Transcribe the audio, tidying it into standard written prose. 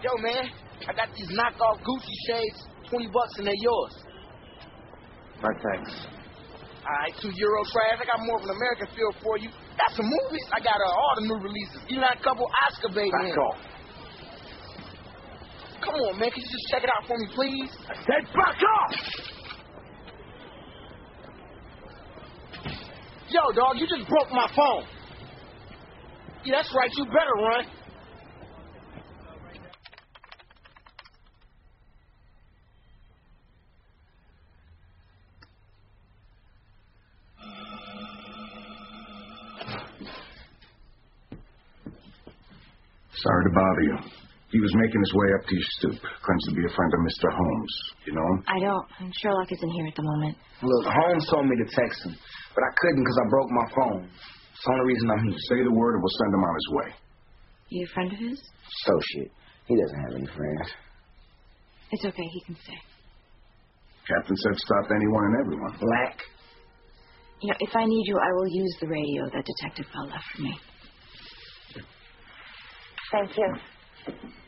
Yo, man, I got these knockoff Gucci shades, $20 and they're yours. My thanks. All right, €2 trash. I got more of an American feel for you. Got some movies. I got all the new releases. Even a couple Oscar bait. Back off. Come on, man. Can you just check it out for me, please? I said back off! Yo, dog, you just broke my phone. Yeah, that's right. You better run. Sorry to bother you. He was making his way up to your stoop. Claims to be a friend of Mr. Holmes. You know him? I don't. Sherlock isn't here at the moment. Look, Holmes told me to text him, but I couldn't because I broke my phone. It's the only reason I'm here. Say the word and we'll send him on his way. You a friend of his? Associate. He doesn't have any friends. It's okay. He can stay. Captain said stop anyone and everyone. Black? You know, if I need you, I will use the radio that Detective Bell left for me. Thank you.